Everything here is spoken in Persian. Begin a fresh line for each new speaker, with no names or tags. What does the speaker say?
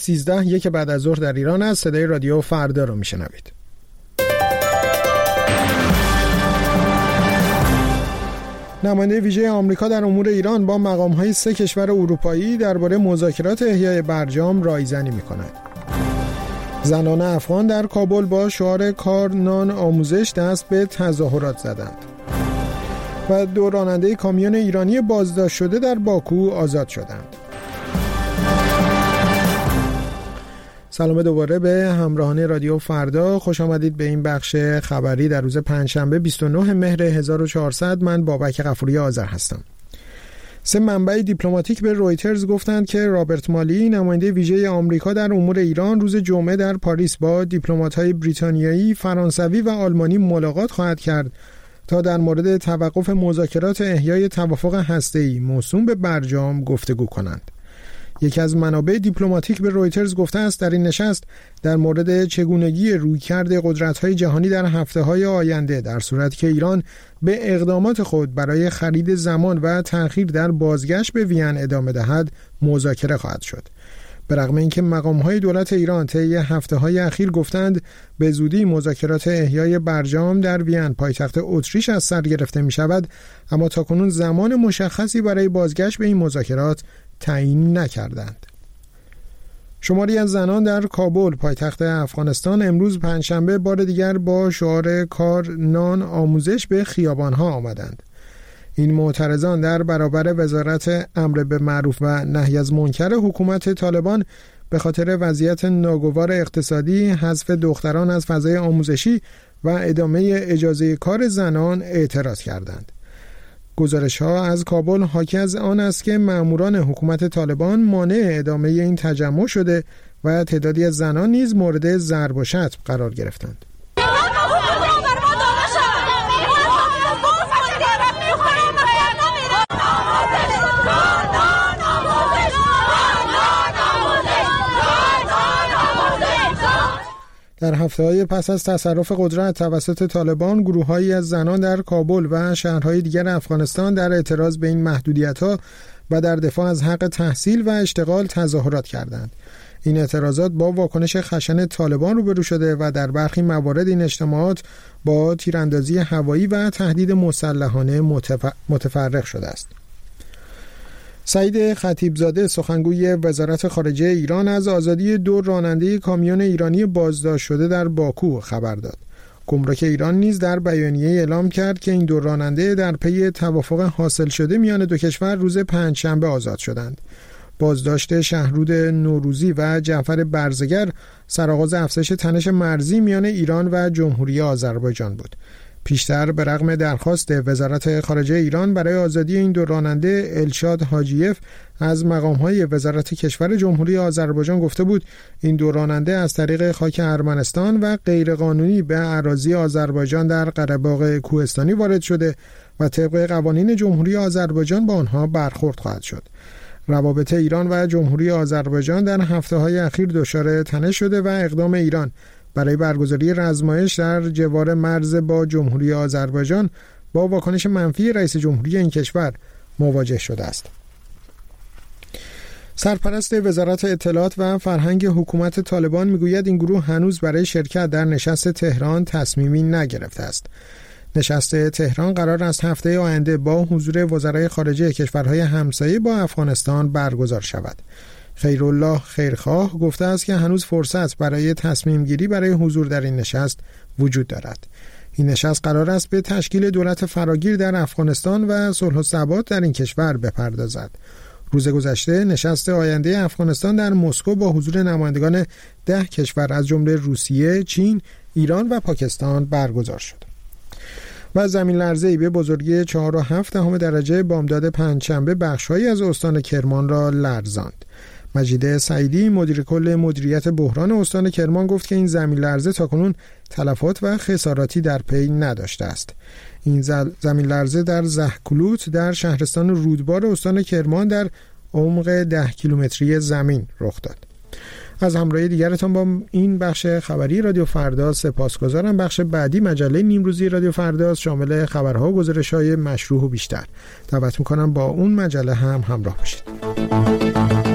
13:01 بعد از ظهر در ایران است. صدای رادیو فردا رو میشنوید. نماینده ویژه آمریکا در امور ایران با مقام‌های 3 کشور اروپایی درباره مذاکرات احیای برجام رایزنی می‌کند. زنان افغان در کابل با شعار کار نان آموزش دست به تظاهرات زدند. و 2 راننده کامیون ایرانی بازداشت شده در باکو آزاد شدند. سلام دوباره به همراهان رادیو فردا. خوش آمدید به این بخش خبری در روز پنجشنبه 29 مهر 1400. من بابک غفوری آذر هستم. 3 منبع دیپلماتیک به رویترز گفتند که رابرت مالی، نماینده ویژه آمریکا در امور ایران، روز جمعه در پاریس با دیپلمات‌های بریتانیایی، فرانسوی و آلمانی ملاقات خواهد کرد تا در مورد توقف مذاکرات احیای توافق هسته‌ای موسوم به برجام گفتگو کنند. یکی از منابع دیپلماتیک به رویترز گفته است در این نشست در مورد چگونگی رویکرد قدرت‌های جهانی در هفته‌های آینده در صورتی که ایران به اقدامات خود برای خرید زمان و تأخیر در بازگشت به وین ادامه دهد مذاکره خواهد شد. به رغم اینکه مقام‌های دولت ایران طی هفته‌های اخیر گفتند به زودی مذاکرات احیای برجام در وین پایتخت اتریش از سر گرفته می‌شود، اما تاکنون زمان مشخصی برای بازگشت به این مذاکرات تعیین نکردند. شماری از زنان در کابل پایتخت افغانستان امروز پنجشنبه بار دیگر با شعار کار نان آموزش به خیابان‌ها آمدند. این معترضان در برابر وزارت امر به معروف و نهی از منکر حکومت طالبان به خاطر وضعیت ناگوار اقتصادی، حذف دختران از فضای آموزشی و ادامه اجازه کار زنان اعتراض کردند. گزارش‌ها از کابل حاکی از آن است که مأموران حکومت طالبان مانع ادامه این تجمع شده و تعدادی از زنان نیز مورد ضرب و شتم قرار گرفتند. در هفته‌های پس از تصرف قدرت توسط طالبان، گروه‌هایی از زنان در کابل و شهرهای دیگر افغانستان در اعتراض به این محدودیت‌ها و در دفاع از حق تحصیل و اشتغال تظاهرات کردند. این اعتراضات با واکنش خشن طالبان روبرو شده و در برخی موارد این اجتماعات با تیراندازی هوایی و تهدید مسلحانه متفرق شده است. سعید خطیبزاده، سخنگوی وزارت خارجه ایران، از آزادی 2 راننده کامیون ایرانی بازداشت شده در باکو خبر داد. گمرک ایران نیز در بیانیه اعلام کرد که این 2 راننده در پی توافق حاصل شده میان 2 کشور روز پنجشنبه آزاد شدند. بازداشت شهرود نوروزی و جعفر برزگر سرآغاز افزایش تنش مرزی میان ایران و جمهوری آذربایجان بود. پیشتر به رغم درخواست وزارت خارجه ایران برای آزادی این 2 راننده، الشاد حاجیف از مقام‌های وزارت کشور جمهوری آذربایجان گفته بود این 2 راننده از طریق خاک ارمنستان و غیرقانونی به اراضی آذربایجان در قره‌باغ کوهستانی وارد شده و طبق قوانین جمهوری آذربایجان با آنها برخورد خواهد شد. روابط ایران و جمهوری آذربایجان در هفته‌های اخیر دچار تنش شده و اقدام ایران برای برگزاری رزمایش در جوار مرز با جمهوری آذربایجان با واکنش منفی رئیس جمهوری این کشور مواجه شده است. سرپرست وزارت اطلاعات و فرهنگ حکومت طالبان میگوید این گروه هنوز برای شرکت در نشست تهران تصمیمی نگرفته است. نشست تهران قرار است هفته آینده با حضور وزرای خارجه کشورهای همسایه با افغانستان برگزار شود. خیرالله خیرخواه گفته است که هنوز فرصت برای تصمیم گیری برای حضور در این نشست وجود دارد. این نشست قرار است به تشکیل دولت فراگیر در افغانستان و صلح و ثبات در این کشور بپردازد. روز گذشته نشست آینده افغانستان در مسکو با حضور نمایندگان 10 کشور از جمله روسیه، چین، ایران و پاکستان برگزار شد. و زمین لرزه‌ای به بزرگی 4.7 درجه بامداد پنجشنبه بخش‌هایی از استان کرمان را لرزاند. مجید سعیدی، مدیر کل مدیریت بحران استان کرمان، گفت که این زمین لرزه تاکنون تلفات و خساراتی در پی نداشته است. این زمین لرزه در زهکلوت در شهرستان رودبار استان کرمان در عمق 10 کیلومتری زمین رخ داد. از همراهی دیگرتان با این بخش خبری رادیو فردا سپاسگزارم. بخش بعدی مجله نیمروزی رادیو فردا شامل خبرها و گزارش‌های مشروح و بیشتر. دعوت می‌کنم با اون مجله هم همراه باشید.